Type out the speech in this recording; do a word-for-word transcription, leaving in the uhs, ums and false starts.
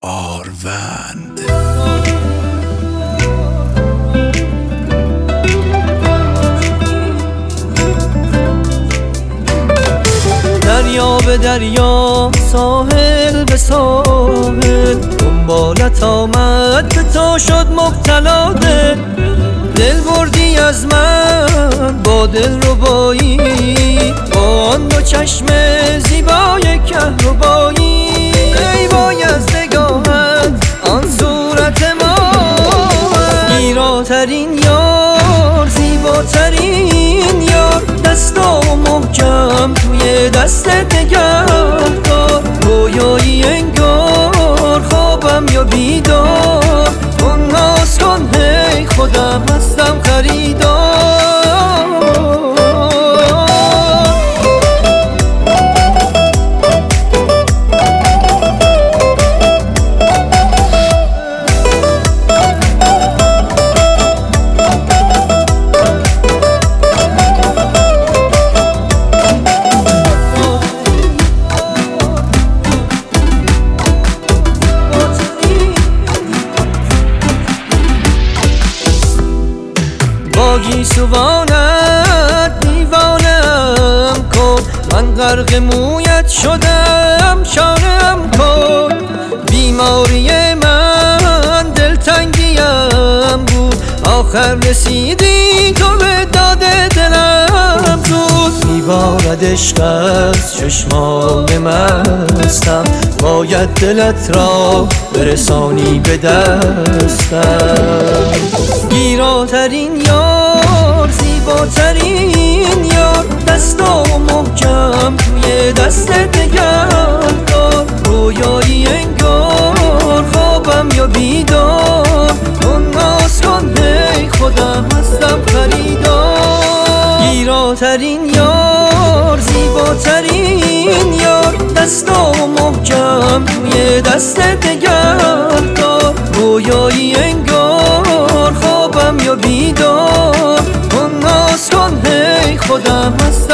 آروند. دریا به دریا، ساحل به ساحل، دنبالت آمد به تو شد مبتلا دل. دل بردی از من با دل ربایی، با آن دو چشم زیبای کهربایی. ای وای از نگاهت آن صورت ما، گیراترین یار، زیباترین یار، دستامو محکم توی دست نگهدار. رویایی انگار خوابم یا بیدار، اون ناز کن هی خودم هستم خریدار. گیسوانت دیوانم کن، من غرق مویت شدم شانم کن. بیماری من دلتنگیم بود، آخر رسیدی تو به داد دلم زود. میبارد عشق از چشمان مستم، باید دلت را برسانی به دستم. گیراترین یار، زیباترین یار، دستامو محکم توی دست نگهدار. رویایی انگار خوابم یا بیدار، اون ناز کن هی خودم هستم خریدار. گیراترین یار، زیباترین یار، دستامو محکم توی دست نگهدار. رویایی انگار خوابم یا بیدار، اون ناز کن هی خودم هستم